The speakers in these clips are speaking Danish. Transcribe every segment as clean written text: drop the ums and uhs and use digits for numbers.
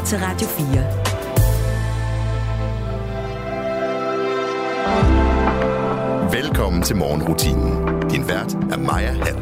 til Radio 4. Velkommen til morgenrutinen. Din vært er Maja Hall.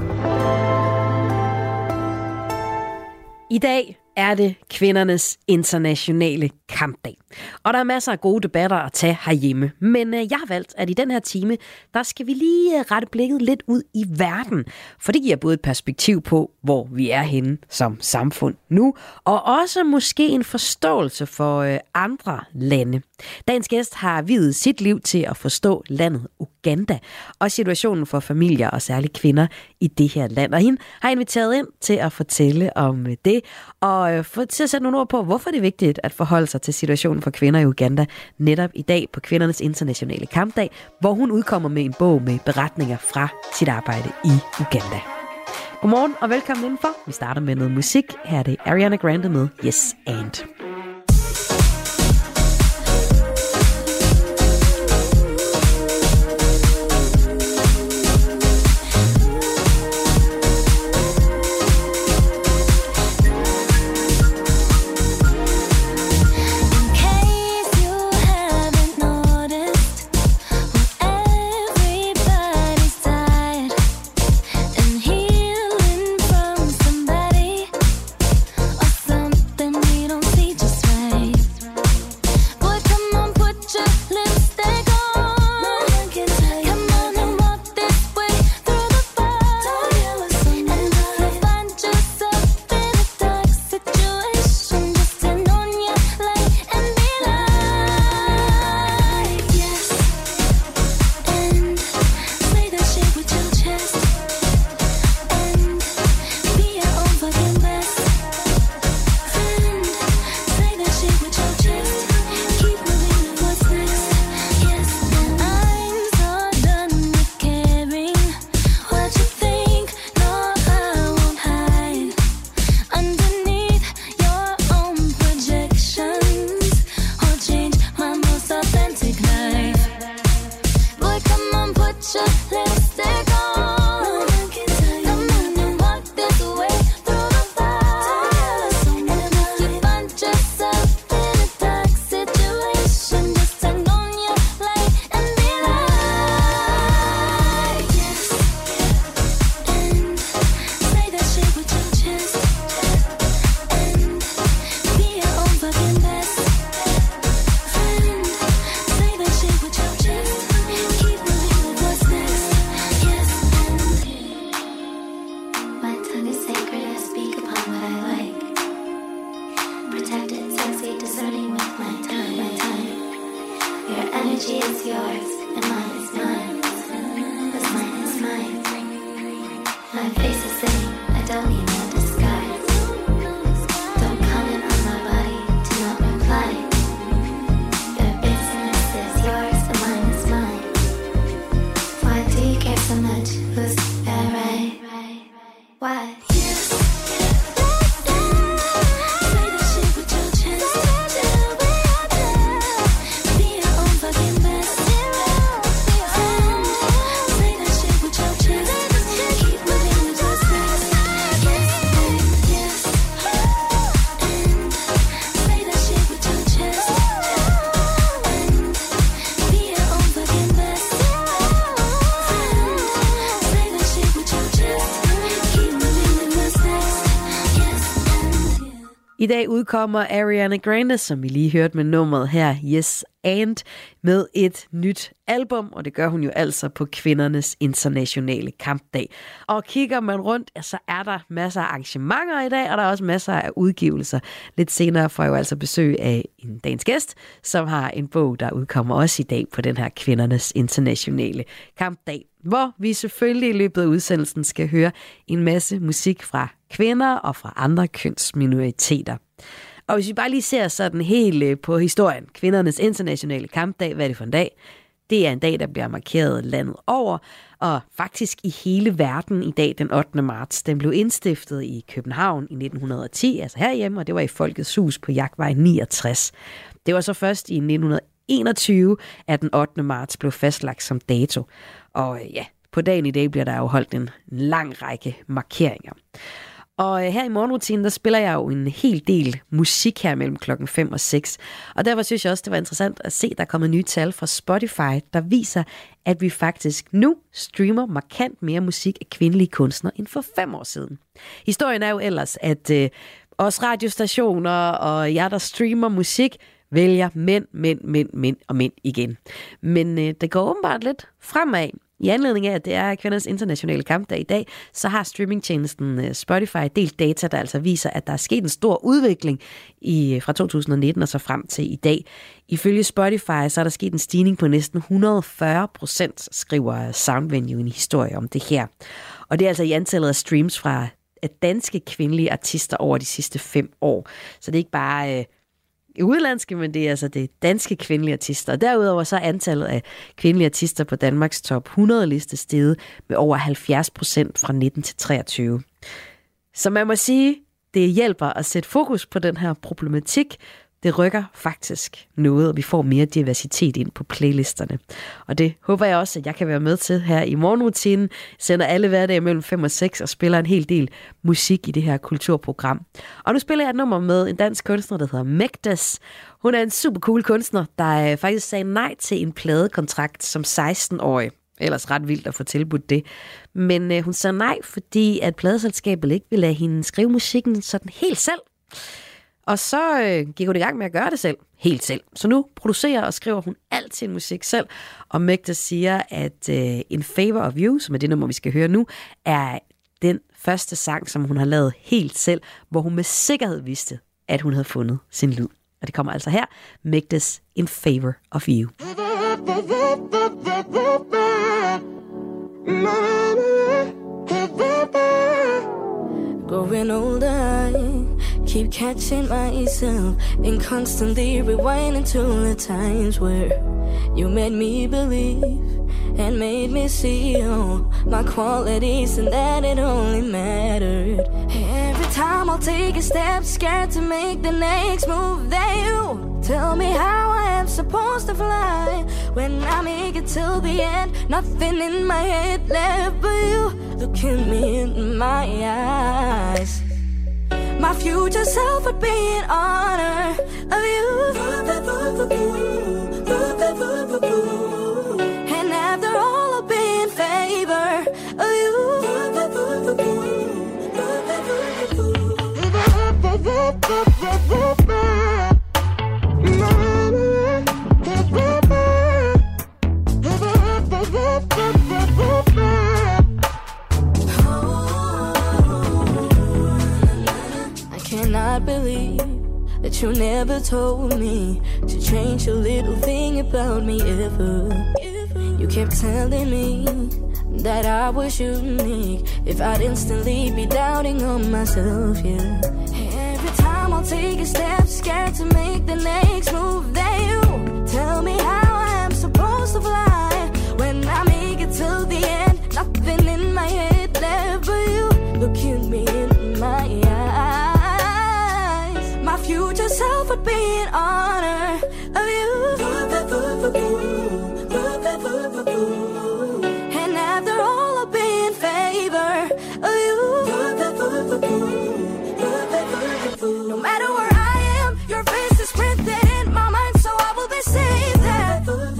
I dag er det kvindernes internationale kampdag. Og der er masser af gode debatter at tage herhjemme. Men jeg har valgt, at i den her time, der skal vi lige rette blikket lidt ud i verden. For det giver både et perspektiv på, hvor vi er henne som samfund nu, og også måske en forståelse for andre lande. Dagens gæst har viet sit liv til at forstå landet Uganda og situationen for familier og særligt kvinder i det her land. Og hende har inviteret ind til at fortælle om det, og til at sætte nogle ord på, hvorfor det er vigtigt at forholde sig til situationen for kvinder i Uganda netop i dag på kvindernes internationale kampdag, hvor hun udkommer med en bog med beretninger fra sit arbejde i Uganda. Godmorgen og velkommen indenfor. Vi starter med noget musik. Her er det Ariana Grande med Yes and. I dag udkommer Ariana Grande, som vi lige hørte med nummeret her, Yes and, med et nyt album, og det gør hun jo altså på kvindernes internationale kampdag. Og kigger man rundt, så er der masser af arrangementer i dag, og der er også masser af udgivelser. Lidt senere får jeg jo altså besøg af en dagens gæst, som har en bog, der udkommer også i dag på den her kvindernes internationale kampdag, hvor vi selvfølgelig i løbet af udsendelsen skal høre en masse musik fra kvinder og fra andre kønsminoriteter. Og hvis vi bare lige ser sådan helt på historien, kvindernes internationale kampdag, hvad er det for en dag? Det er en dag, der bliver markeret landet over, og faktisk i hele verden i dag, den 8. marts. Den blev indstiftet i København i 1910, altså herhjemme, og det var i Folkets Hus på Jagtvej 69. Det var så først i 1921, at den 8. marts blev fastlagt som dato. Og ja, på dagen i dag bliver der jo holdt en lang række markeringer. Og her i morgenrutinen, der spiller jeg jo en hel del musik her mellem klokken 5 og 6. Og derfor synes jeg også, det var interessant at se, at der er kommet nye tal fra Spotify, der viser, at vi faktisk nu streamer markant mere musik af kvindelige kunstnere end for 5 år siden. Historien er jo ellers, at os radiostationer og jer, der streamer musik, vælger mænd igen. Men det går åbenbart lidt fremad. I anledning af, at det er kvindernes internationale kampdag i dag, så har streamingtjenesten Spotify delt data, der altså viser, at der er sket en stor udvikling fra 2019 og så frem til i dag. Ifølge Spotify så er der sket en stigning på næsten 140%, skriver Soundvenue en historie om det her. Og det er altså i antallet af streams fra danske kvindelige artister over de sidste 5 år. Så det er ikke bare udlandske, men det er altså det danske kvindelige artister. Og derudover så er antallet af kvindelige artister på Danmarks top 100 liste steget med over 70% fra 19 til 23. Så man må sige, det hjælper at sætte fokus på den her problematik. Det rykker faktisk noget, og vi får mere diversitet ind på playlisterne. Og det håber jeg også, at jeg kan være med til her i morgenrutinen. Sender alle hverdage mellem 5 og 6 og spiller en hel del musik i det her kulturprogram. Og nu spiller jeg et nummer med en dansk kunstner, der hedder Megdas. Hun er en super cool kunstner, der faktisk sagde nej til en pladekontrakt som 16-årig. Ellers ret vildt at få tilbudt det. Men hun sagde nej, fordi at pladeselskabet ikke ville lade hende skrive musikken sådan helt selv. Og så gik hun i gang med at gøre det selv, helt selv. Så nu producerer og skriver hun alt sin musik selv. Og Megdas siger, at In Favor of You, som er det nummer, vi skal høre nu, er den første sang, som hun har lavet helt selv, hvor hun med sikkerhed vidste, at hun havde fundet sin lyd. Og det kommer altså her, Megdas In Favor of You. Growing older, I keep catching myself and constantly rewinding to the times where you made me believe and made me see all my qualities and that it only mattered. Every time I'll take a step, scared to make the next move, that you tell me how I am supposed to fly. When I make it till the end, nothing in my head left but you. Looking me in my eyes, my future self would be in honor of you. And after all, I'll be in favor of you. Cannot believe that you never told me to change a little thing about me ever. You kept telling me that I was unique, if I'd instantly be doubting on myself, yeah. Every time I'll take a step, scared to make the next move, that you tell me how I'm supposed to fly. When I make it till the end, nothing in my head left but you. Looking me in my eyes, my future self would be in honor of you. And after all, I'll be in favor of you. No matter where I am, your face is printed in my mind, so I will be safe there.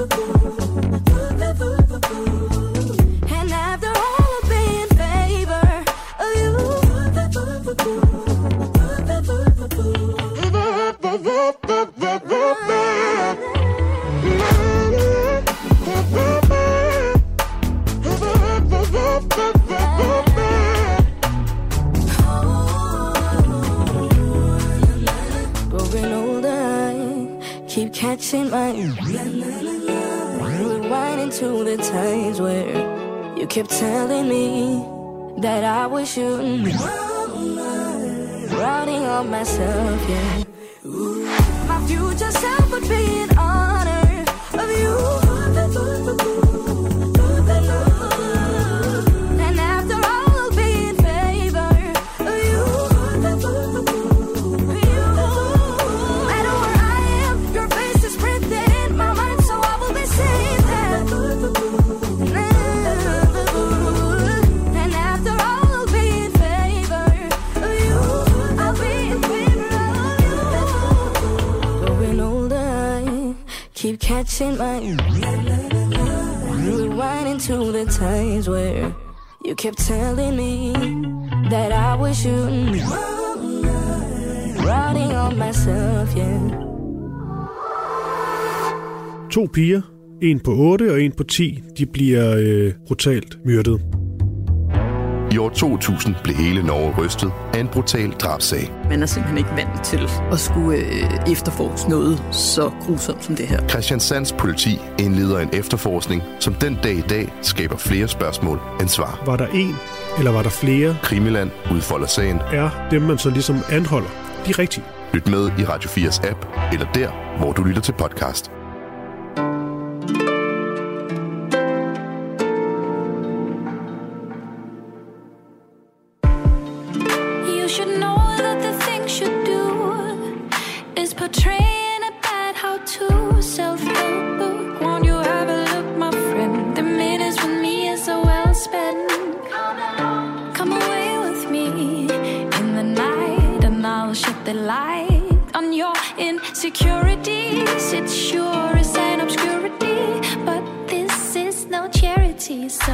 And after all, I'll be in favor of you. Growing older, I keep catching my rewinding to the times where you kept telling me that I was shooting, routing on myself, yeah. My future self would be in honor of you. And after all, I'll be in favor of you. No matter where I am, your face is printed in my mind, so I will be safe there. And after all, I'll be in favor of catching my rewinding to the times where you kept telling me that I was shooting, riding on myself, yeah. 2 piger, en på 8 og en på 10, de bliver brutalt myrdet. I år 2000 blev hele Norge rystet af en brutal drabsag. Man er simpelthen ikke vant til at skulle efterforske noget så grusomt som det her. Kristiansands politi indleder en efterforskning, som den dag i dag skaber flere spørgsmål end svar. Var der en, eller var der flere? Krimiland udfolder sagen. Er dem, man så ligesom anholder, de rigtige? Lyt med i Radio 4's app, eller der, hvor du lytter til podcast. Insecurities, it sure is an obscurity, but this is no charity, so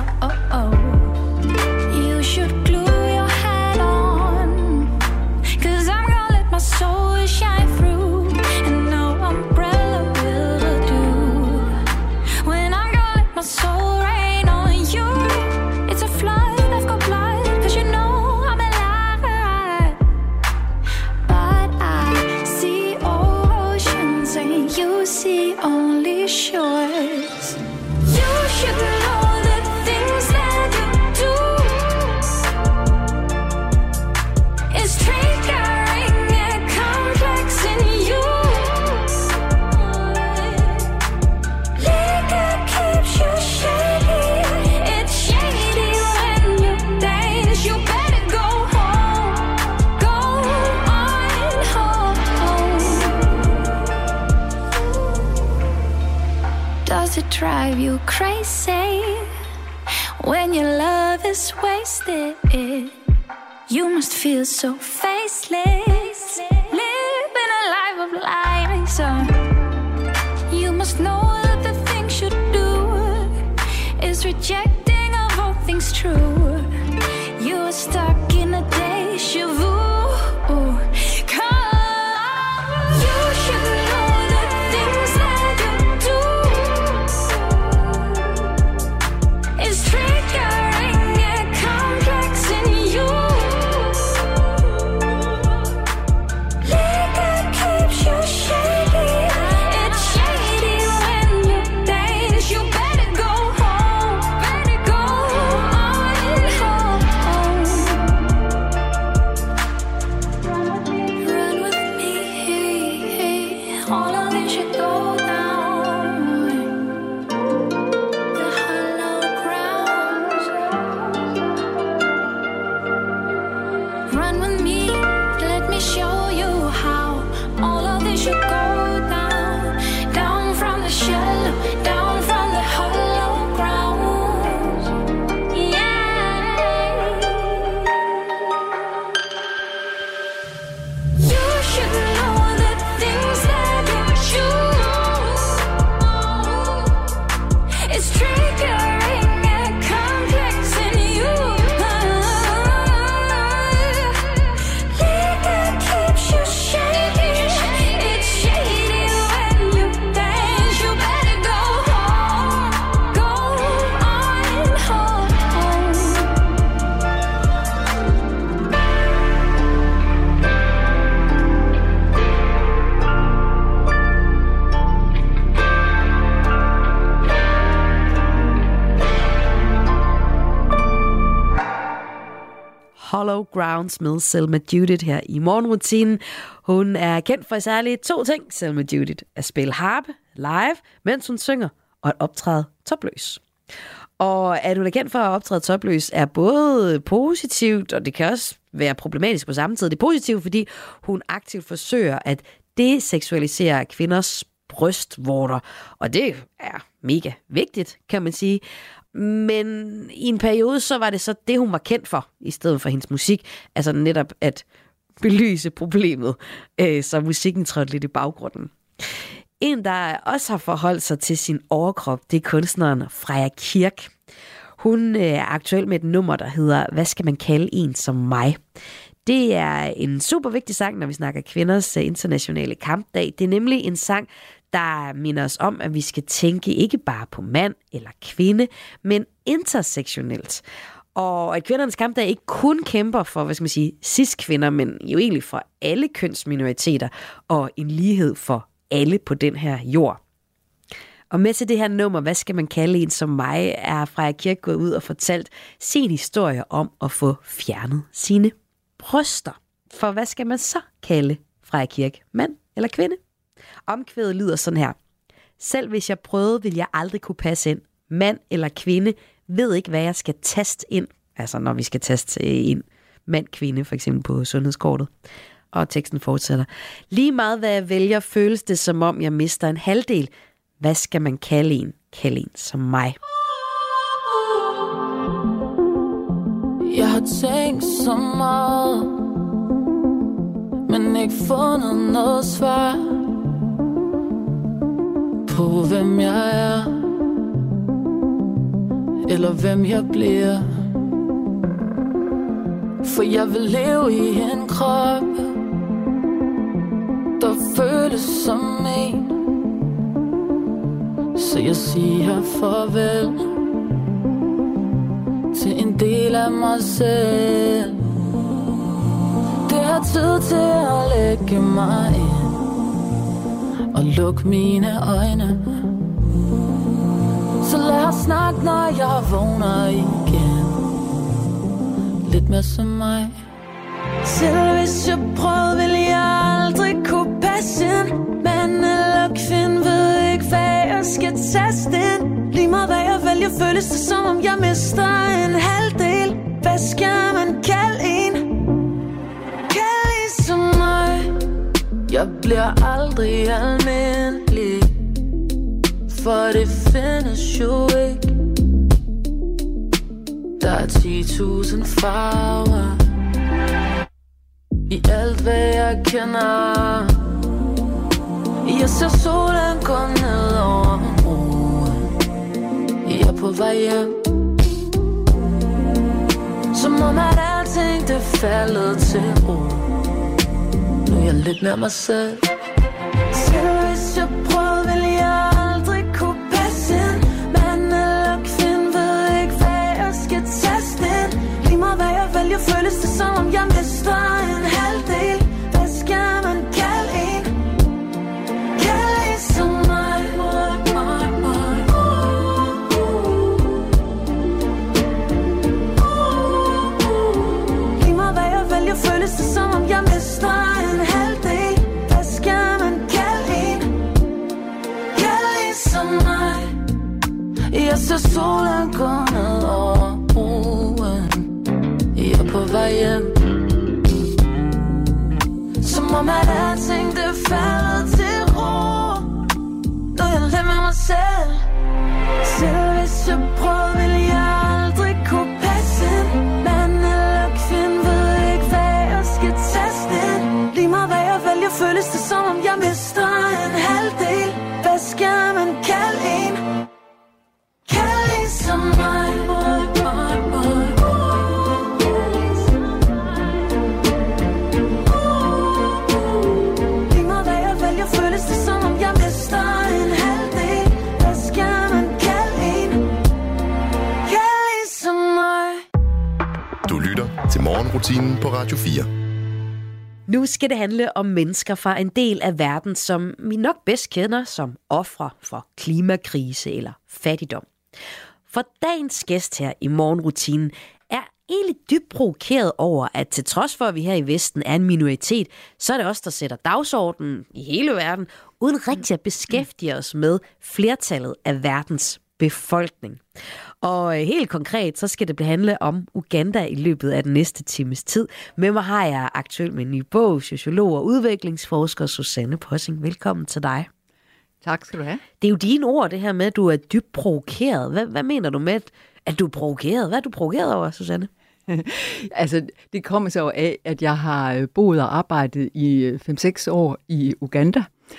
you should glue your hat on, 'cause I'm gonna let my soul shine through, and no umbrella will do, when I'm gonna let my soul rain on you. It's a flood, I've got blood, 'cause you know I'm alive, but I see oceans and you see only shores. You should know the things that you do is triggering a complex in you. Liquor keeps you shady, it's shady when you dance. You better go home, go on home. Does it drive you crazy when your love is wasted? You must feel so faceless, living a life of lies. You must know that the things you do is rejecting of all things true. You are stuck in a deja vu. You should know the things that you do is triggering a complex in you. Liquor keeps you shady, it's shady when you dance. You better go home, better go on home. Run with me, all of this should go down. The hollow grounds. Run with me, let me show you how all of this should go down. Down from the shallow, down from the hollow grounds. Yeah. You should know the things that you choose is triggering a complex in you. Liquor keeps you shady, it's shady when you dance. You better go home, go on home. Hollow Grounds med Selma Judith her i morgenrutinen. Hun er kendt for særligt 2 ting, Selma Judith: at spille harpe live, mens hun synger, og at optræde topløs. Og at hun er kendt for at optræde topløs er både positivt, og det kan også være problematisk på samme tid. Det er positivt, fordi hun aktivt forsøger at deseksualisere kvinders brystvorter, og det er mega vigtigt, kan man sige. Men i en periode, så var det så det, hun var kendt for, i stedet for hendes musik. Altså netop at belyse problemet, så musikken trådte lidt i baggrunden. En, der også har forholdt sig til sin overkrop, det er kunstneren Freja Kirk. Hun er aktuel med et nummer, der hedder Hvad skal man kalde en som mig? Det er en super vigtig sang, når vi snakker kvinders internationale kampdag. Det er nemlig en sang, der minder os om, at vi skal tænke ikke bare på mand eller kvinde, men intersektionelt. Og at kvindernes kampdag ikke kun kæmper for, cis-kvinder, men jo egentlig for alle kønsminoriteter og en lighed for alle på den her jord. Og med til det her nummer, Hvad skal man kalde en som mig, er Freja Kirk gået ud og fortalt sin historie om at få fjernet sine bryster. For hvad skal man så kalde Freja Kirk? Mand eller kvinde? Omkvædet lyder sådan her. Selv hvis jeg prøvede, ville jeg aldrig kunne passe ind. Mand eller kvinde ved ikke, hvad jeg skal taste ind. Altså når vi skal taste ind. Mand, kvinde for eksempel på sundhedskortet. Og teksten fortsætter. Lige meget hvad jeg vælger, føles det som om jeg mister en halvdel. Hvad skal man kalde en? Kalde en som mig. Jeg har tænkt så meget, men ikke fundet noget svar på hvem jeg er, eller hvem jeg bliver. For jeg vil leve i en krop, der føles som en. Så jeg siger farvel til en del af mig selv. Det er tid til at lægge mig ind og lukke mine øjne. Så lad os snakke, når jeg vågner igen. Lidt mere som mig. Selv hvis jeg prøvede, ville jeg aldrig kunne passe ind. Mand eller kvinde ved ikke, hvad jeg skal taste ind. Lige meget hvad jeg vælger, føles det som om jeg mister en halvdel. Hvad skal man kalde en? Kalde en som mig. Jeg bliver aldrig almindelig, for det findes jo ikke. Der er 10.000 farver i alt hvad jeg kender. Jeg ser solen gå ned over broen. Jeg er på vej hjem, som om at alting det faldet til ro. Nu er jeg lidt mere mig selv. Selv hvis jeg prøvede, ville jeg aldrig kunne passe ind. Mand eller kvinde ved ikke, hvad jeg skal taste ind. Lige meget hvad jeg vælger, føles det som om jeg mister en halvdel. Hvad skal man kalde en? Kalde en som mig. Lige meget hvad jeg vælger, føles det som om jeg mister en halvdel. Hvad skal man kalde en? Kalde en som mig. Jeg ser solen gå ned over broen. Jeg er på vej hjem, som om at alting det falder til ro. Nu er jeg lidt med mig selv. Selv hvis jeg prøvede, ville jeg aldrig kunne passe ind. Mand eller kvinde ved ikke, hvad jeg skal taste ind. Lige meget hvad jeg vælger, føles det som om jeg mister en halvdel. Hvad skal man kalde en? Kalde en som mig. Til morgenrutinen på Radio 4. Nu skal det handle om mennesker fra en del af verden, som vi nok bedst kender som ofre for klimakrise eller fattigdom. For dagens gæst her i morgenrutinen er egentlig dybt provokeret over, at til trods for, at vi her i Vesten er en minoritet, så er det os, der sætter dagsordenen i hele verden, uden rigtig at beskæftige os med flertallet af verdens befolkning. Og helt konkret, så skal det handle om Uganda i løbet af den næste times tid. Med mig har jeg aktuelt med en ny bog, sociolog og udviklingsforsker Susanne Possing. Velkommen til dig. Tak skal du have. Det er jo dine ord, det her med, at du er dybt provokeret. Hvad mener du med, at du er provokeret? Hvad er du provokeret over, Susanne? Altså, det kommer så af, at jeg har boet og arbejdet i 5-6 år i Uganda.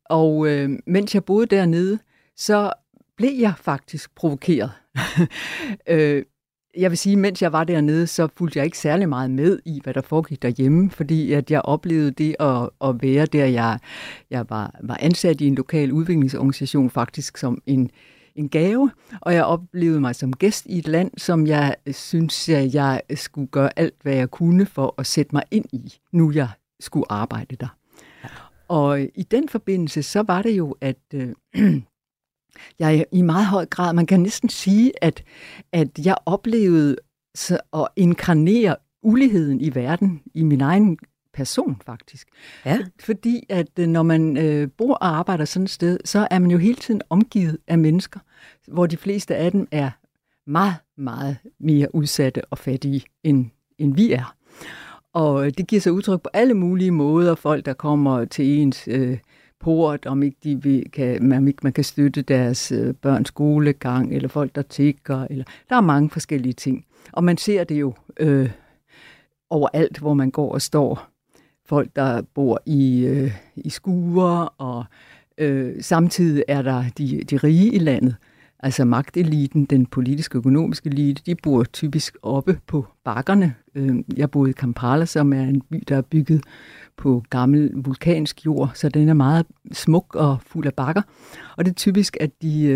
Og mens jeg boede dernede, så blev jeg faktisk provokeret. Jeg vil sige, mens jeg var dernede, så fulgte jeg ikke særlig meget med i, hvad der foregik derhjemme, fordi at jeg oplevede det at være der. Jeg var ansat i en lokal udviklingsorganisation faktisk som en gave, og jeg oplevede mig som gæst i et land, som jeg synes, at jeg skulle gøre alt, hvad jeg kunne for at sætte mig ind i, nu jeg skulle arbejde der. Og i den forbindelse, så var det jo, at jeg i meget høj grad, man kan næsten sige, at jeg oplevede at inkarnere uligheden i verden, i min egen person faktisk. Ja. Fordi at når man bor og arbejder sådan et sted, så er man jo hele tiden omgivet af mennesker, hvor de fleste af dem er meget, meget mere udsatte og fattige, end vi er. Og det giver sig udtryk på alle mulige måder. Folk, der kommer til ens port, om ikke man kan støtte deres børns skolegang, eller folk, der tigger, eller der er mange forskellige ting. Og man ser det jo overalt, hvor man går og står. Folk, der bor i skuer, og samtidig er der de rige i landet. Altså magteliten, den politiske økonomiske elite, de bor typisk oppe på bakkerne. Jeg boede i Kampala, som er en by, der er bygget på gammel vulkansk jord, så den er meget smuk og fuld af bakker. Og det er typisk, at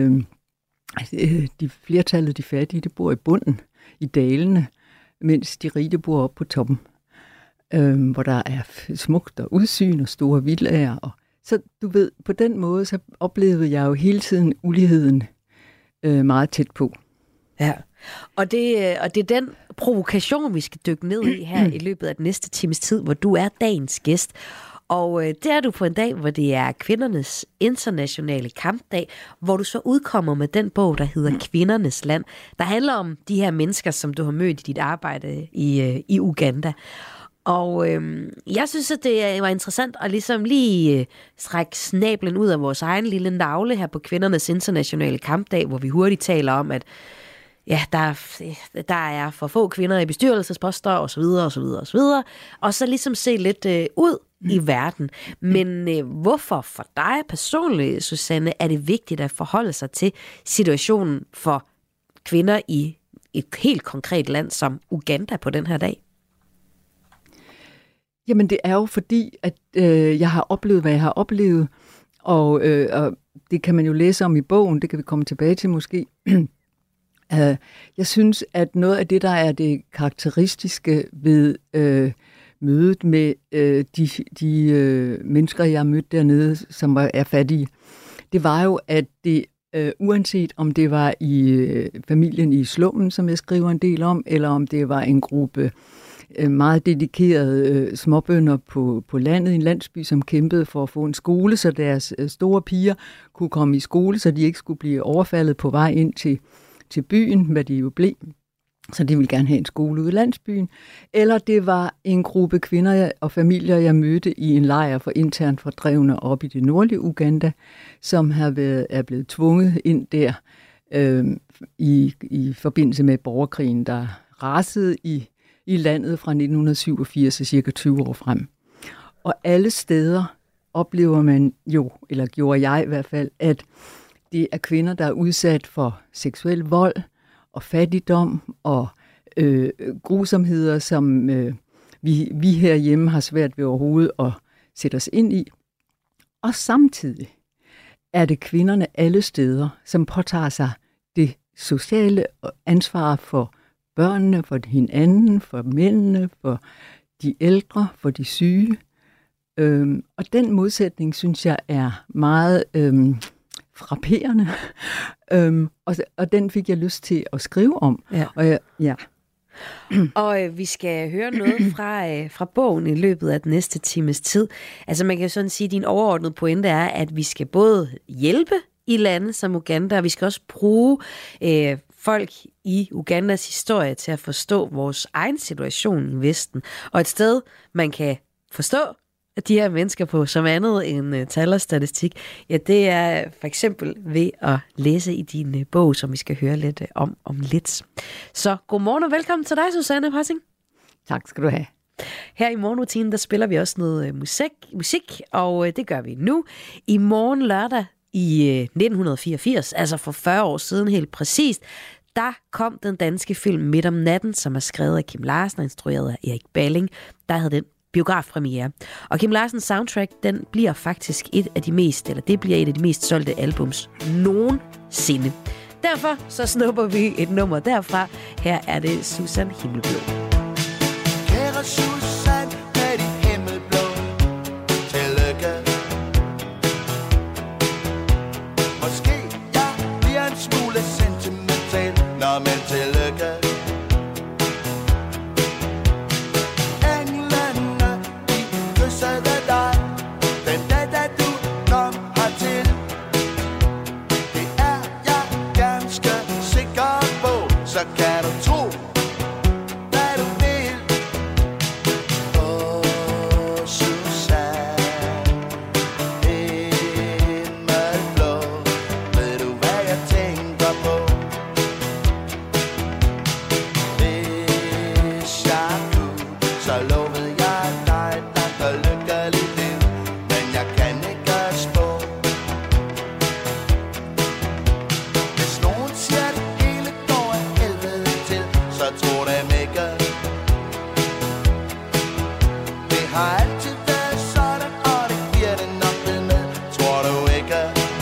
de flertallet, de fattige, de bor i bunden, i dalene, mens de rige bor oppe på toppen, hvor der er smukt og udsyn og store villaer. Og så du ved, på den måde, så oplevede jeg jo hele tiden uligheden meget tæt på. Ja. Og det er den provokation, vi skal dykke ned i her i løbet af den næste times tid, hvor du er dagens gæst. Og det er du på en dag, hvor det er kvindernes internationale kampdag, hvor du så udkommer med den bog, der hedder Kvindernes Land, der handler om de her mennesker, som du har mødt i dit arbejde i Uganda. Og jeg synes, at det var interessant at ligesom lige strække snablen ud af vores egen lille navle her på Kvindernes Internationale Kampdag, hvor vi hurtigt taler om, at ja, der er for få kvinder i bestyrelsesposter osv. osv. Og så ligesom se lidt ud i verden. Men hvorfor for dig personligt, Susanne, er det vigtigt at forholde sig til situationen for kvinder i et helt konkret land som Uganda på den her dag? Jamen det er jo fordi, at jeg har oplevet, hvad jeg har oplevet, og det kan man jo læse om i bogen, det kan vi komme tilbage til måske. Jeg synes, at noget af det, der er det karakteristiske ved mødet med de mennesker, jeg har mødt dernede, som er fattige, det var jo, at det uanset om det var i familien i slummen, som jeg skriver en del om, eller om det var en gruppe meget dedikerede småbønder på landet, i en landsby, som kæmpede for at få en skole, så deres store piger kunne komme i skole, så de ikke skulle blive overfaldet på vej ind til byen, hvad de jo blev. Så de ville gerne have en skole ude i landsbyen. Eller det var en gruppe kvinder og familier, jeg mødte i en lejr for internt fordrevne op i det nordlige Uganda, som er blevet tvunget ind der i forbindelse med borgerkrigen, der rasede i landet fra 1987 og cirka 20 år frem. Og alle steder oplever man jo, eller gjorde jeg i hvert fald, at det er kvinder, der er udsat for seksuel vold og fattigdom og grusomheder, som vi herhjemme har svært ved overhovedet at sætte os ind i. Og samtidig er det kvinderne alle steder, som påtager sig det sociale ansvar for børnene, for hinanden, for mændene, for de ældre, for de syge. Og den modsætning, synes jeg, er meget frapperende. Og den fik jeg lyst til at skrive om. Ja. Og vi skal høre noget fra bogen i løbet af den næste times tid. Altså man kan sådan sige, at din overordnede pointe er, at vi skal både hjælpe i lande som Uganda, og vi skal også bruge folk i Ugandas historie til at forstå vores egen situation i Vesten. Og et sted, man kan forstå at de her mennesker på som andet end tal og statistik, ja, det er for eksempel ved at læse i din bog, som vi skal høre lidt om lidt. Så godmorgen og velkommen til dig, Susanne Prassing. Tak skal du have. Her i morgenrutinen, der spiller vi også noget musik, og det gør vi nu. I morgen lørdag i 1984, altså for 40 år siden helt præcist, der kom den danske film Midt om natten, som er skrevet af Kim Larsen og instrueret af Erik Balling. Der havde den biografpremiere. Og Kim Larsens soundtrack, den bliver faktisk et af de mest solgte albums nogensinde. Derfor så snupper vi et nummer derfra. Her er det Susan Himmelblå. Kære Susan med de himmelblå, tillykke. Måske jeg bliver en smule sentimental, når man tillykke. Englene, de kyssede dig, den dag da du kom hertil. Det er jeg ganske sikker på, så kan du tro, hvad du vil. Susan, himmelblå, ved du hvad jeg tænker på? Hvis jeg kunne, så lovede jeg dig et langt og lykkeligt liv, men jeg kan ikke spå. Hvis nogen siger det hele går af helvede til, så tro dem ikke. Det har altid været sådan, og det bliver det nok ved med, tror du ikke?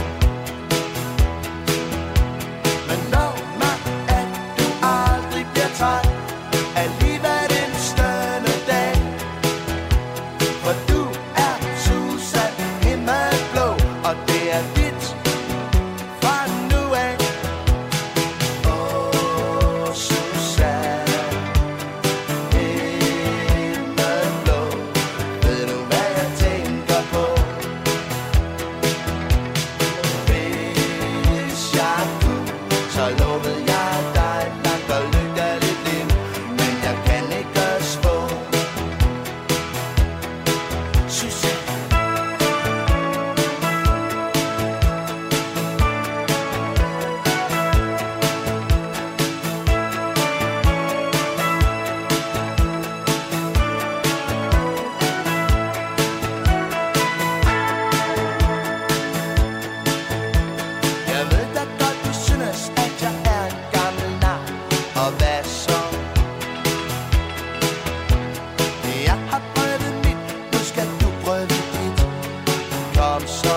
Men lov mig, at du aldrig bliver træt af livet en stønne dag. For du er Susan Himmelblå, og det er dit fra nu af. Susan Himmelblå, ved du hvad jeg tænker på? Hvis jeg kunne, så lovede jeg dig et langt og lykkeligt liv, men jeg kan ikke spå. Susan. Jeg ved da godt, du synes, at jeg er en gammel nar. Og hvad så? Jeg har prøvet mit, nu skal du prøve dit. Kom så.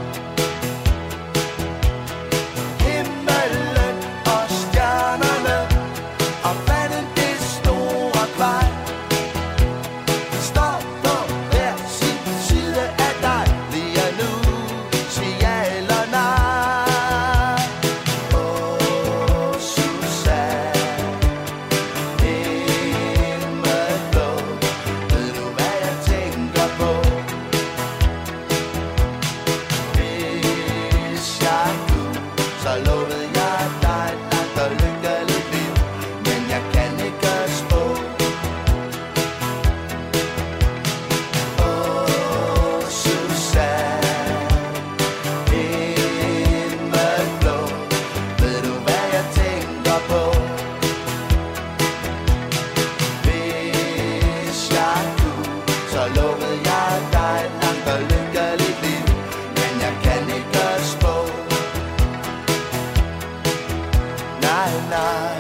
Himmelen og stjernerne og vandet, det store kvej. De står på hver sin side af dig. Lige nu, sig ja eller nej. Susan Himmelblå, ved du hvad jeg tænker på? Hvis jeg kunne, så lovede jeg dig et langt og lykkeligt liv, men jeg kan ikke spå. Susan Himmelblå, ved du hvad jeg tænker på? Hvis jeg kunne, så lovede jeg dig et langt og lykkeligt liv, men jeg kan ikke spå. Nej, nej.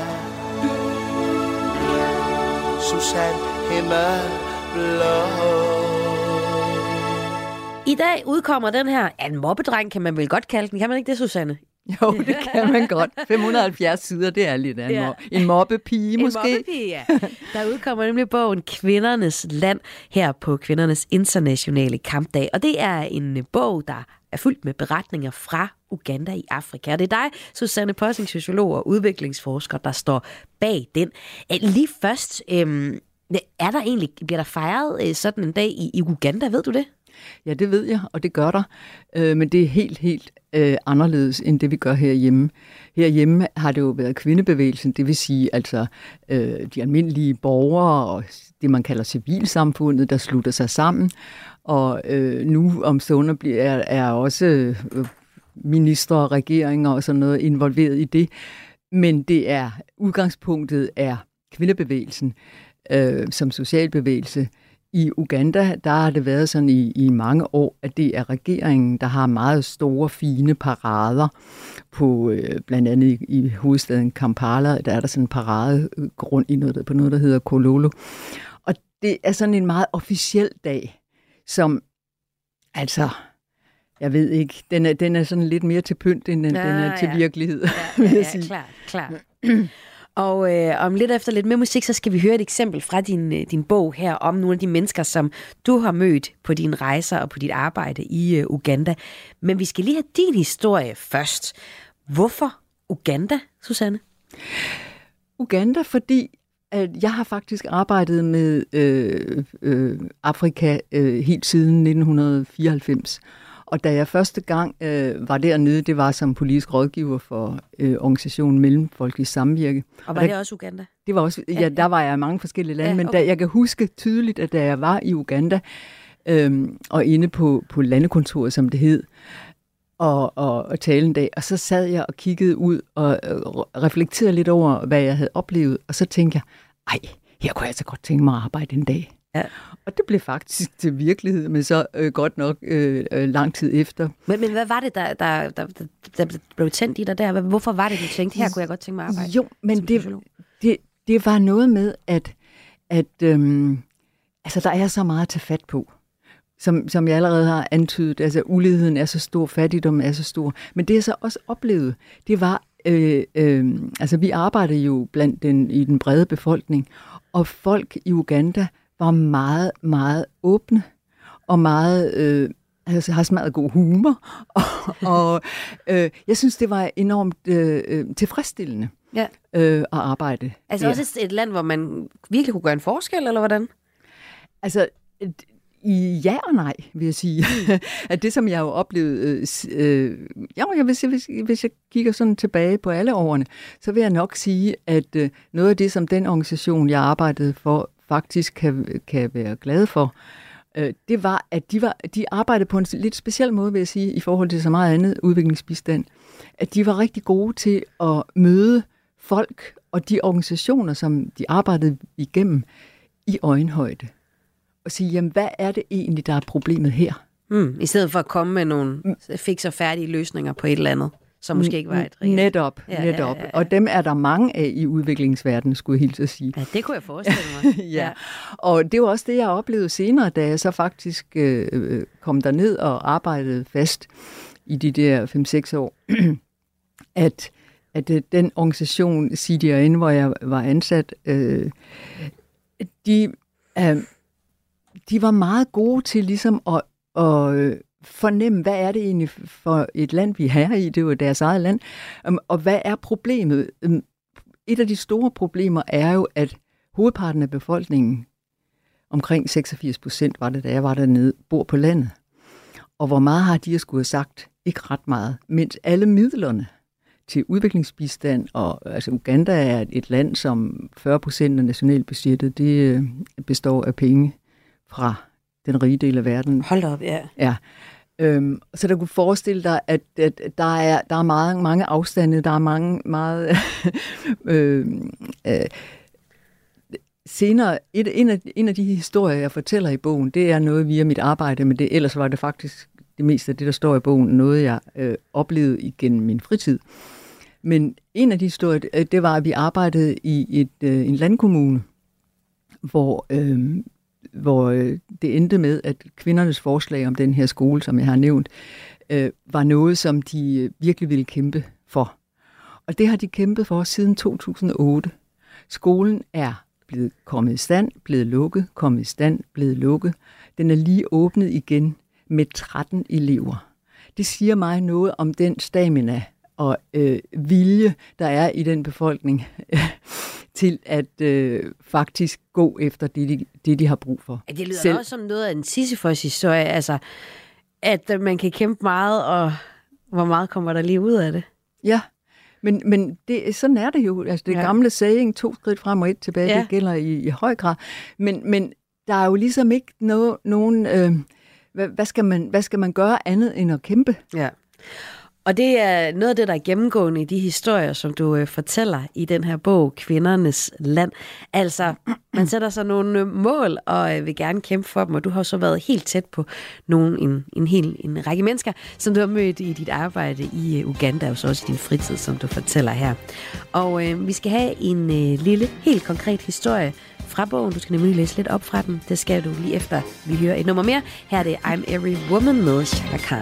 Susan Himmelblå. I dag udkommer den her, en mobbedreng kan man vel godt kalde den, kan man ikke det, Susanne? Jo, det kan man godt. 570 sider, det er lidt af Ja. en mobbepige måske. En mobbepige, ja. Der udkommer nemlig bogen Kvindernes Land her på Kvindernes Internationale Kampdag. Og det er en bog, der er fyldt med beretninger fra Uganda i Afrika. Og det er dig, Susanne Possing, sociolog og udviklingsforsker, der står bag den. Lige først, bliver der fejret sådan en dag i Uganda, ved du det? Ja, det ved jeg, og det gør der. Men det er helt anderledes, end det vi gør herhjemme. Herhjemme har det jo været kvindebevægelsen, det vil sige altså de almindelige borgere og det, man kalder civilsamfundet, der slutter sig sammen. Og nu om stunder er også ministre og regeringer og sådan noget involveret i det. Men udgangspunktet er kvindebevægelsen. som socialbevægelse. I Uganda, der har det været sådan i mange år, at det er regeringen, der har meget store, fine parader på blandt andet i hovedstaden Kampala. Der er der sådan en paradegrund på noget, der hedder Kololo. Og det er sådan en meget officiel dag, som altså, jeg ved ikke, den er sådan lidt mere til pynt, end den er til virkelighed, vil jeg sige. Klart. Og om lidt efter lidt mere musik, så skal vi høre et eksempel fra din bog her om nogle af de mennesker, som du har mødt på dine rejser og på dit arbejde i Uganda. Men vi skal lige have din historie først. Hvorfor Uganda, Susanne? Uganda, fordi at jeg har faktisk arbejdet med Afrika helt siden 1994. Og da jeg første gang var dernede, det var som politisk rådgiver for organisationen Mellemfolkelig Samvirke. Og var det også Uganda? Det var også, ja, der var jeg i mange forskellige lande, men da, jeg kan huske tydeligt, at da jeg var i Uganda, og inde på landekontoret, som det hed, og tale en dag, og så sad jeg og kiggede ud og reflekterede lidt over, hvad jeg havde oplevet, og så tænkte jeg, her kunne jeg så godt tænke mig at arbejde en dag. Ja. Og det blev faktisk til virkelighed, men så godt nok lang tid efter. Men hvad var det, der blev tændt i dig der? Hvorfor var det, du tænkte, her kunne jeg godt tænke mig at arbejde? Jo, men det var noget med, at altså, der er så meget at tage fat på. Som jeg allerede har antydet, altså uligheden er så stor, fattigdommen er så stor. Men det jeg så også oplevede, det var, altså vi arbejdede jo i den brede befolkning, og folk i Uganda var meget, meget åbne, og meget, har smadret god humor, og jeg synes, det var enormt tilfredsstillende at arbejde. Altså også et land, hvor man virkelig kunne gøre en forskel, eller hvordan? Altså, ja og nej, vil jeg sige. At det, som jeg jo oplevede, hvis jeg kigger sådan tilbage på alle årene, så vil jeg nok sige, at noget af det, som den organisation, jeg arbejdede for, faktisk kan være glad for, det var, at de arbejdede på en lidt speciel måde, vil jeg sige, i forhold til så meget andet udviklingsbistand. At de var rigtig gode til at møde folk og de organisationer, som de arbejdede igennem, i øjenhøjde. Og sige, jamen, hvad er det egentlig, der er problemet her? I stedet for at komme med nogle fikse og færdige løsninger på et eller andet, som måske ikke var et rigtigt. Netop. Og dem er der mange af i udviklingsverdenen, skulle jeg hilse at sige. Ja, det kunne jeg forestille mig. Ja. Og det var også det, jeg oplevede senere, da jeg så faktisk kom derned og arbejdede fast i de der 5-6 år, at den organisation, CDRN, hvor jeg var ansat, de var meget gode til ligesom at fornemme, hvad er det egentlig for et land, vi er her i, det var deres eget land, og hvad er problemet? Et af de store problemer er jo, at hovedparten af befolkningen, omkring 86% var det, da jeg var dernede, bor på landet. Og hvor meget har de at skulle have sagt? Ikke ret meget. Mens alle midlerne til udviklingsbistand, og altså Uganda er et land, som 40% af nationalbudgettet, det består af penge fra den rige del af verden. Hold op, ja. Ja. Så der kunne forestille dig, at der er mange afstande, der er meget senere, en af de historier, jeg fortæller i bogen, det er noget via mit arbejde med det. Ellers var det faktisk det meste af det, der står i bogen, noget jeg oplevede igennem min fritid. Men en af de historier, det var, at vi arbejdede i en landkommune, hvor det endte med, at kvindernes forslag om den her skole, som jeg har nævnt, var noget, som de virkelig ville kæmpe for. Og det har de kæmpet for siden 2008. Skolen er blevet kommet i stand, blevet lukket, kommet i stand, blevet lukket. Den er lige åbnet igen med 13 elever. Det siger mig noget om den stamina og vilje, der er i den befolkning til at faktisk gå efter det, de har brug for. Det lyder også som noget af en Sisyfos-historie, altså at man kan kæmpe meget, og hvor meget kommer der lige ud af det? Ja, men sådan er det jo. Altså det gamle saying, 2 skridt frem og 1 tilbage, det gælder i høj grad. Men der er jo ligesom ikke nogen... Hvad skal man gøre andet end at kæmpe? Ja. Og det er noget af det, der er gennemgående i de historier, som du fortæller i den her bog, Kvindernes Land. Altså, man sætter sig nogle mål og vil gerne kæmpe for dem, og du har så været helt tæt på en række mennesker, som du har mødt i dit arbejde i Uganda, og så også i din fritid, som du fortæller her. Og vi skal have en lille, helt konkret historie fra bogen. Du skal nemlig læse lidt op fra den. Det skal du lige efter, vi hører et nummer mere. Her er det I'm Every Woman med Chaka Khan.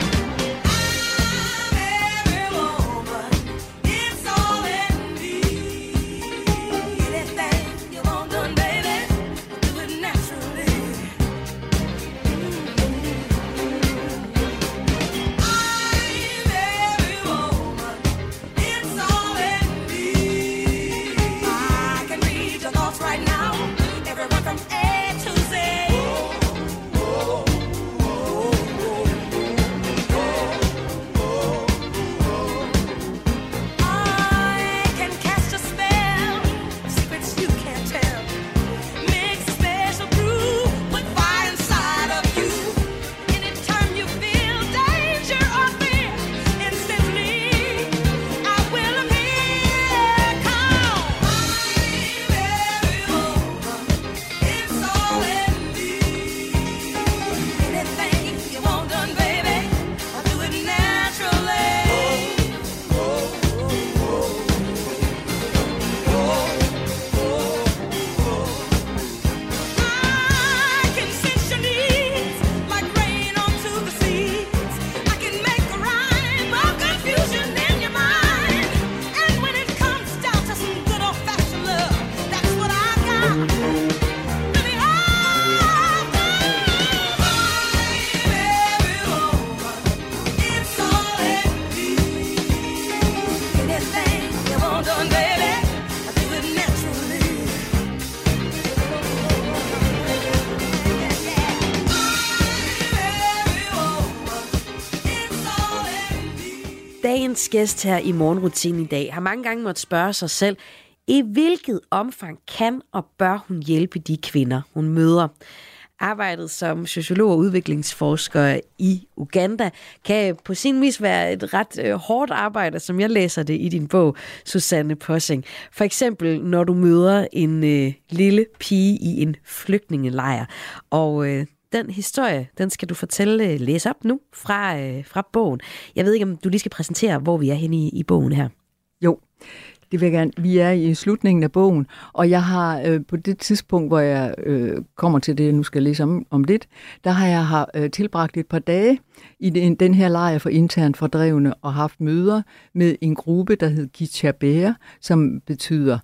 Dagens gæst her i morgenrutinen i dag har mange gange måttet spørge sig selv, i hvilket omfang kan og bør hun hjælpe de kvinder, hun møder. Arbejdet som sociolog og udviklingsforsker i Uganda kan på sin vis være et ret hårdt arbejde, som jeg læser det i din bog, Susanne Possing. For eksempel, når du møder en lille pige i en flygtningelejr. Og den historie, den skal du læse op nu fra bogen. Jeg ved ikke, om du lige skal præsentere, hvor vi er henne i bogen her. Jo, det vil jeg gerne. Vi er i slutningen af bogen, og jeg har på det tidspunkt, hvor jeg kommer til det, jeg nu skal læse om lidt, der har jeg tilbragt et par dage i den her lejr for internt fordrevne og haft møder med en gruppe, der hed Kichabea, som betyder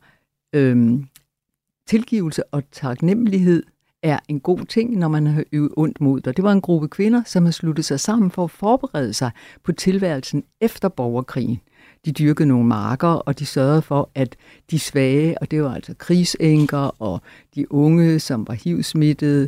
tilgivelse og taknemmelighed er en god ting, når man har øvet ondt mod dig. Det var en gruppe kvinder, som har sluttet sig sammen for at forberede sig på tilværelsen efter borgerkrigen. De dyrkede nogle marker, og de sørgede for, at de svage, og det var altså krigsænker og de unge, som var HIV-smittede,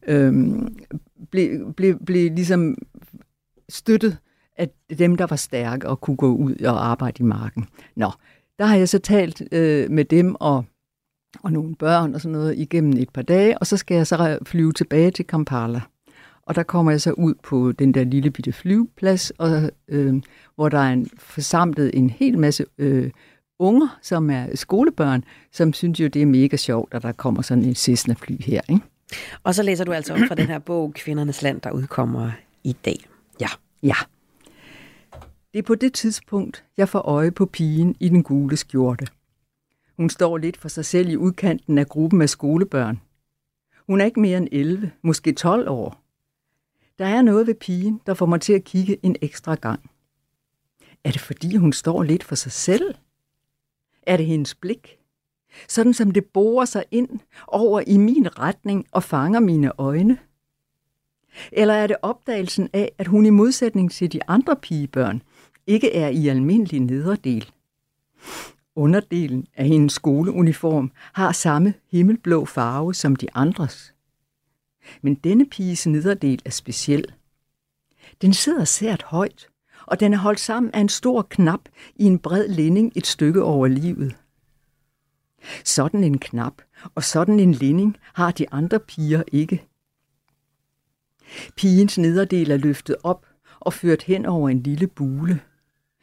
blev ligesom støttet af dem, der var stærke og kunne gå ud og arbejde i marken. Nå, der har jeg så talt med dem og nogle børn og sådan noget igennem et par dage, og så skal jeg så flyve tilbage til Kampala. Og der kommer jeg så ud på den der lille bitte flyveplads, og, hvor der er forsamlet en hel masse unger, som er skolebørn, som synes jo, det er mega sjovt, at der kommer sådan en Cessna-fly her. Ikke? Og så læser du altså op fra den her bog, Kvindernes Land, der udkommer i dag. Ja. Det er på det tidspunkt, jeg får øje på pigen i den gule skjorte. Hun står lidt for sig selv i udkanten af gruppen af skolebørn. Hun er ikke mere end 11, måske 12 år. Der er noget ved pigen, der får mig til at kigge en ekstra gang. Er det fordi, hun står lidt for sig selv? Er det hendes blik? Sådan som det borer sig ind over i min retning og fanger mine øjne? Eller er det opdagelsen af, at hun i modsætning til de andre pigebørn ikke er i almindelig nederdel? Underdelen af hendes skoleuniform har samme himmelblå farve som de andres. Men denne piges nederdel er speciel. Den sidder sært højt, og den er holdt sammen af en stor knap i en bred linding et stykke over livet. Sådan en knap og sådan en linding har de andre piger ikke. Pigens nederdel er løftet op og ført hen over en lille bule.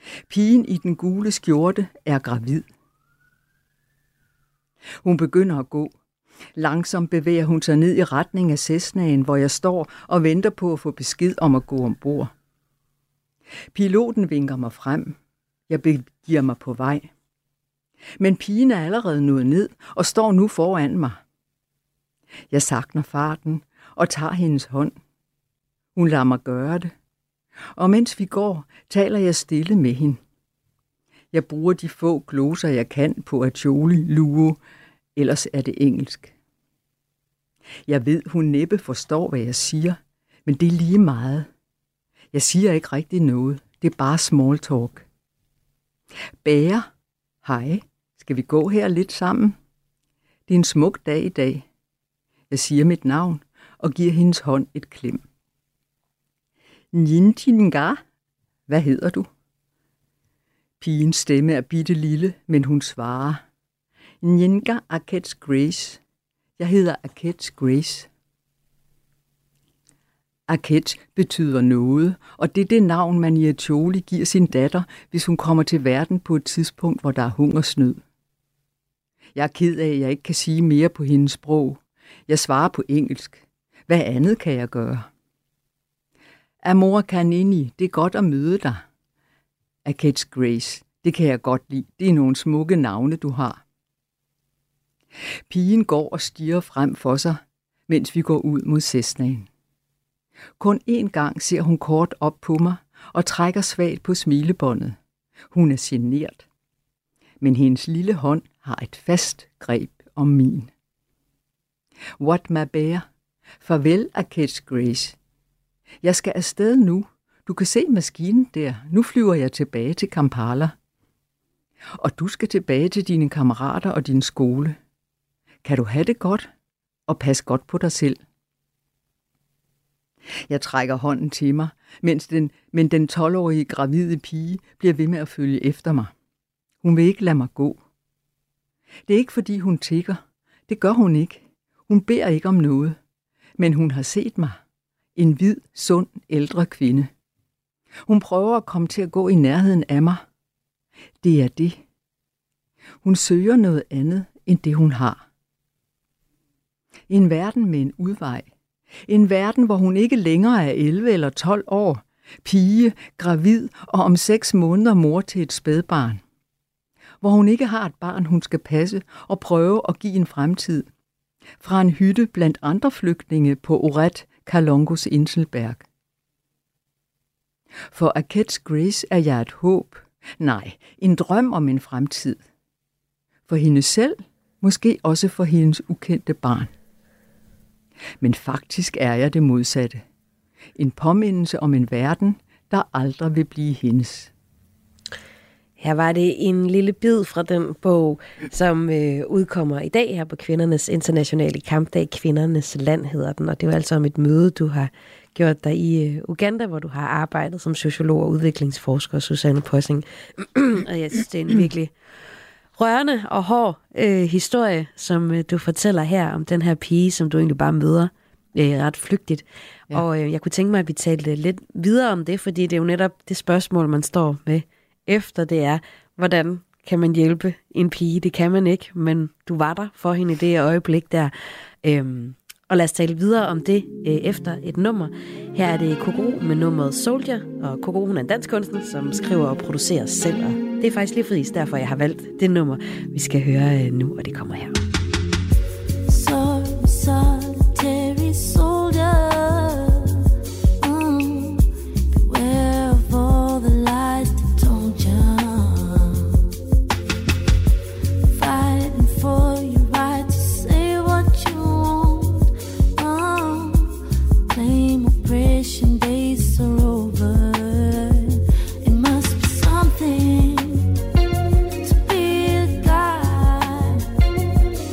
Pigen i den gule skjorte er gravid. Hun begynder at gå. Langsomt bevæger hun sig ned i retning af Cessnaen, hvor jeg står og venter på at få besked om at gå ombord. Piloten vinker mig frem. Jeg begiver mig på vej. Men pigen er allerede nået ned og står nu foran mig. Jeg sakner farten og tager hendes hånd. Hun lader mig gøre det. Og mens vi går, taler jeg stille med hende. Jeg bruger de få gloser, jeg kan på Acholi, Luo, ellers er det engelsk. Jeg ved, hun næppe forstår, hvad jeg siger, men det er lige meget. Jeg siger ikke rigtig noget. Det er bare small talk. Bære, hej, skal vi gå her lidt sammen? Det er en smuk dag i dag. Jeg siger mit navn og giver hendes hånd et klem. Njintinga, hvad hedder du? Pigens stemme er bitte lille, men hun svarer. Njenga Akets Grace. Jeg hedder Akets Grace. Aket betyder noget, og det er det navn, man i Acholi giver sin datter, hvis hun kommer til verden på et tidspunkt, hvor der er hungersnød. Jeg er ked af, at jeg ikke kan sige mere på hendes sprog. Jeg svarer på engelsk. Hvad andet kan jeg gøre? Amor Kanini, det er godt at møde dig. Akets Grace, det kan jeg godt lide. Det er nogle smukke navne, du har. Pigen går og stirrer frem for sig, mens vi går ud mod Cessnaen. Kun én gang ser hun kort op på mig og trækker svagt på smilebåndet. Hun er genert. Men hendes lille hånd har et fast greb om min. What my bear? Farvel, Akets Grace. Jeg skal afsted nu. Du kan se maskinen der. Nu flyver jeg tilbage til Kampala. Og du skal tilbage til dine kammerater og din skole. Kan du have det godt? Og pas godt på dig selv. Jeg trækker hånden til mig, men den 12-årige gravide pige bliver ved med at følge efter mig. Hun vil ikke lade mig gå. Det er ikke fordi hun tigger. Det gør hun ikke. Hun beder ikke om noget. Men hun har set mig. En hvid, sund, ældre kvinde. Hun prøver at komme til at gå i nærheden af mig. Det er det. Hun søger noget andet end det hun har. En verden med en udvej. En verden, hvor hun ikke længere er 11 eller 12 år, pige, gravid og om 6 måneder mor til et spædbarn. Hvor hun ikke har et barn, hun skal passe og prøve at give en fremtid. Fra en hytte blandt andre flygtninge på Oret Kalongos Inselberg. For Akets Grace er jeg et håb. Nej, en drøm om en fremtid. For hende selv, måske også for hendes ukendte barn. Men faktisk er jeg det modsatte. En påmindelse om en verden, der aldrig vil blive hendes. Her var det en lille bid fra den bog, som udkommer i dag her på Kvindernes Internationale Kampdag. Kvindernes Land hedder den, og det er jo altså om et møde, du har gjort dig i Uganda, hvor du har arbejdet som sociolog og udviklingsforsker, Susanne Possing. Og jeg synes, det er en virkelig rørende og hård historie, som du fortæller her om den her pige, som du egentlig bare møder ret flygtigt. Ja. Og jeg kunne tænke mig, at vi talte lidt videre om det, fordi det er jo netop det spørgsmål, man står med efter, det er, hvordan kan man hjælpe en pige? Det kan man ikke, men du var der for hende i det øjeblik der. Og lad os tale videre om det efter et nummer. Her er det Koko med nummeret Soldier, og Koko, hun er en dansk kunstner, som skriver og producerer selv, og det er faktisk lige præcis derfor, jeg har valgt det nummer, vi skal høre nu, og det kommer her. Solitary soldier, beware of all the lies that don't you. Fighting for your right to say what you want. Claim oppression days are over. It must be something to be a guy.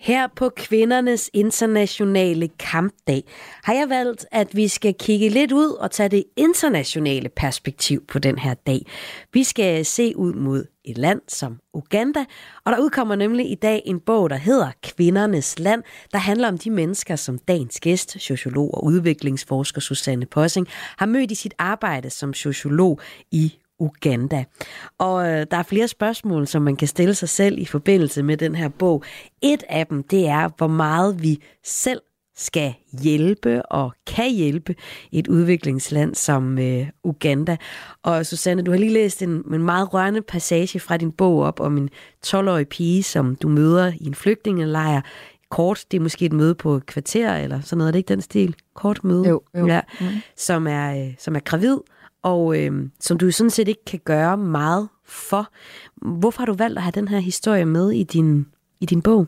Her på Kvindernes Internationale Kampdag har jeg valgt, at vi skal kigge lidt ud og tage det internationale perspektiv på den her dag. Vi skal se ud mod et land som Uganda, og der udkommer nemlig i dag en bog, der hedder Kvindernes Land, der handler om de mennesker, som dagens gæst, sociolog og udviklingsforsker Susanne Possing, har mødt i sit arbejde som sociolog i Uganda. Og der er flere spørgsmål, som man kan stille sig selv i forbindelse med den her bog. Et af dem, det er, hvor meget vi selv skal hjælpe og kan hjælpe et udviklingsland som Uganda. Og Susanne, du har lige læst en meget rørende passage fra din bog op om en 12-årig pige, som du møder i en flygtningelejr. Kort, det er måske et møde på et kvarter, eller sådan noget, er det ikke den stil? Kort møde? Jo. Ja, som er gravid, og som du sådan set ikke kan gøre meget for. Hvorfor har du valgt at have den her historie med i din bog?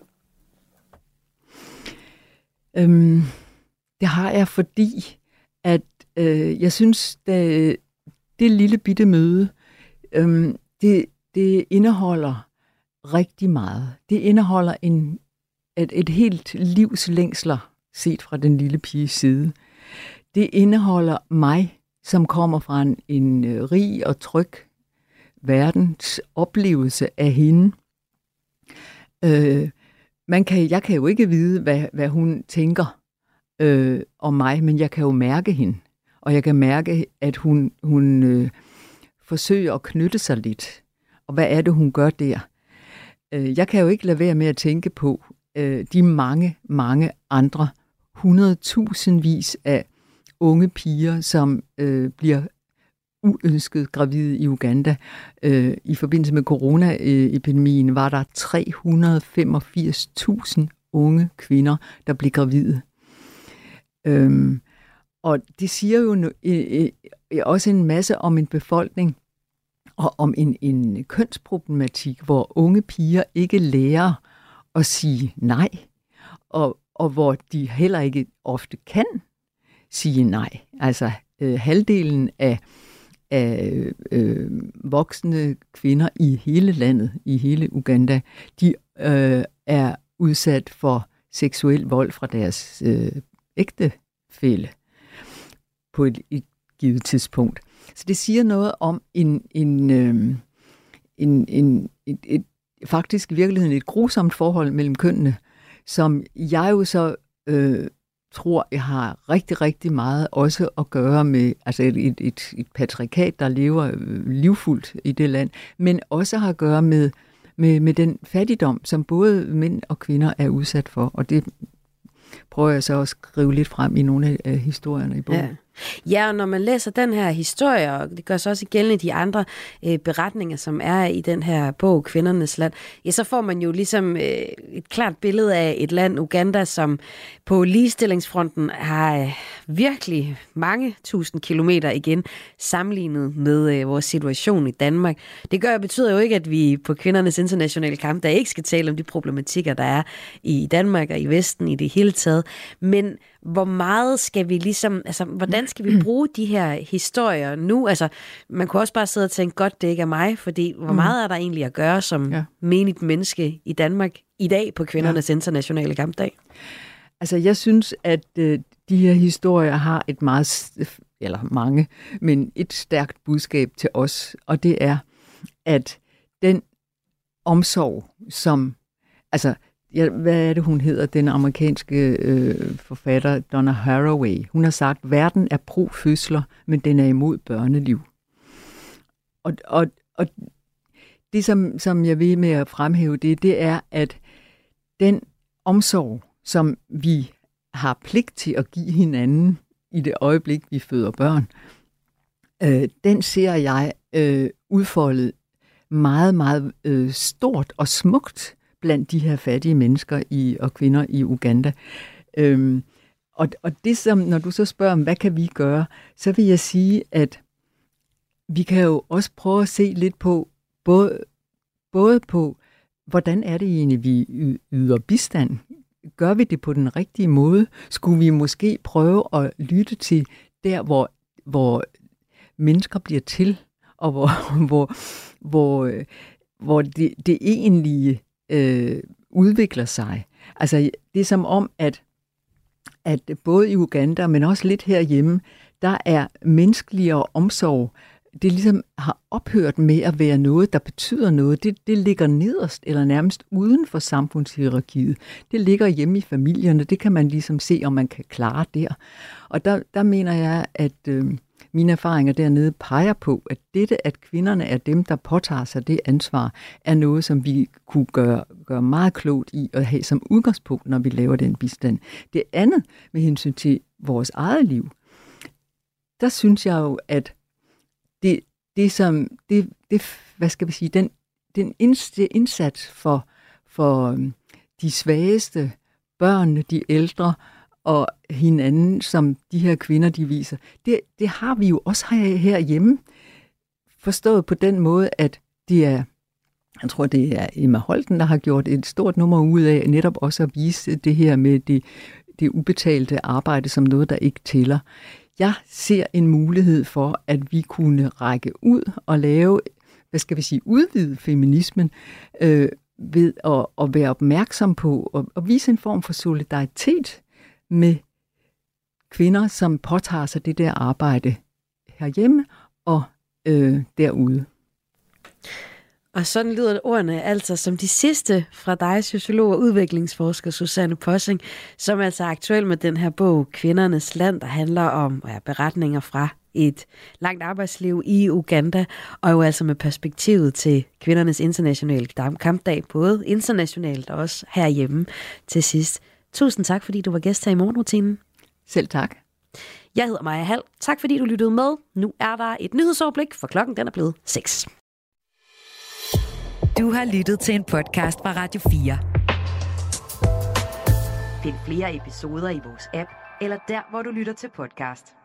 Det har jeg, fordi at jeg synes, det lille bitte møde, det indeholder rigtig meget. Det indeholder et helt livs længsler, set fra den lille piges side. Det indeholder mig, som kommer fra en rig og tryg verdens oplevelse af hende. Jeg kan jo ikke vide, hvad hun tænker om mig, men jeg kan jo mærke hende. Og jeg kan mærke, at hun forsøger at knytte sig lidt. Og hvad er det, hun gør der? Jeg kan jo ikke lade være med at tænke på de mange, mange andre 100.000vis af unge piger, som bliver uønsket gravide i Uganda. I forbindelse med coronaepidemien var der 385.000 unge kvinder, der blev gravide. Og det siger jo også en masse om en befolkning og om en kønsproblematik, hvor unge piger ikke lærer at sige nej, og hvor de heller ikke ofte kan sige nej. Altså halvdelen af voksne kvinder i hele landet, i hele Uganda, de er udsat for seksuel vold fra deres ægtefælle på et givet tidspunkt. Så det siger noget om faktisk i virkeligheden et grusomt forhold mellem kønnene, som jeg jo så tror, jeg har rigtig, rigtig meget også at gøre med altså et patriarkat, der lever livfuldt i det land, men også har at gøre med den fattigdom, som både mænd og kvinder er udsat for, og det prøver jeg så at skrive lidt frem i nogle af historierne i bogen. Ja, og når man læser den her historie, og det gør sig også gældende de andre beretninger, som er i den her bog, Kvindernes Land, ja, så får man jo ligesom et klart billede af et land, Uganda, som på ligestillingsfronten har virkelig mange tusind kilometer igen, sammenlignet med vores situation i Danmark. Det betyder jo ikke, at vi på Kvindernes Internationale Kampdag ikke skal tale om de problematikker, der er i Danmark og i Vesten i det hele taget, men hvor meget skal vi ligesom, altså hvordan skal vi bruge de her historier nu? Altså, man kunne også bare sidde og tænke, godt, det ikke er mig, fordi hvor meget er der egentlig at gøre som menigt menneske i Danmark i dag på Kvindernes Internationale Kampdag? Altså, jeg synes, at de her historier har et et stærkt budskab til os, og det er, at den omsorg, som, altså, hvad er det, hun hedder, den amerikanske forfatter Donna Haraway. Hun har sagt, verden er pro-fødsler, men den er imod børneliv. Og det, som jeg vil med at fremhæve det er, at den omsorg, som vi har pligt til at give hinanden i det øjeblik, vi føder børn, den ser jeg udfoldet meget, meget stort og smukt blandt de her fattige mennesker og kvinder i Uganda. Og det som, når du så spørger om, hvad kan vi gøre, så vil jeg sige, at vi kan jo også prøve at se lidt på, både på, hvordan er det egentlig, vi yder bistand? Gør vi det på den rigtige måde? Skulle vi måske prøve at lytte til der, hvor mennesker bliver til, og hvor det egentlige udvikler sig. Altså, det er som om, at både i Uganda, men også lidt herhjemme, der er menneskelig og omsorg, det ligesom har ophørt med at være noget, der betyder noget. Det ligger nederst eller nærmest uden for samfundshierarkiet. Det ligger hjemme i familierne. Det kan man ligesom se, om man kan klare der. Og der mener jeg, at mine erfaringer dernede peger på, at dette, at kvinderne er dem, der påtager sig det ansvar, er noget, som vi kunne gøre meget klogt i at have som udgangspunkt, når vi laver den bistand. Det andet med hensyn til vores eget liv, der synes jeg jo, at hvad skal vi sige, den indsats for de svageste, børnene, de ældre og hinanden, som de her kvinder, de viser, det har vi jo også herhjemme. Forstået på den måde, at det er, jeg tror, det er Emma Holten, der har gjort et stort nummer ud af netop også at vise det her med det ubetalte arbejde som noget, der ikke tæller. Jeg ser en mulighed for, at vi kunne række ud og lave, udvide feminismen ved at være opmærksom på og vise en form for solidaritet med kvinder, som påtager sig det der arbejde herhjemme og derude. Og sådan lyder ordene altså som de sidste fra dig, sociolog og udviklingsforsker Susanne Possing, som altså er aktuel med den her bog, Kvindernes Land, der handler om beretninger fra et langt arbejdsliv i Uganda, og jo altså med perspektivet til kvindernes internationale kampdag, både internationalt og også herhjemme til sidst. Tusind tak, fordi du var gæst her i Morgenrutinen. Selv tak. Jeg hedder Maja Hall. Tak fordi du lyttede med. Nu er der et nyhedsoverblik, for klokken den er blevet 6. Du har lyttet til en podcast fra Radio 4. Find flere episoder i vores app, eller der, hvor du lytter til podcast.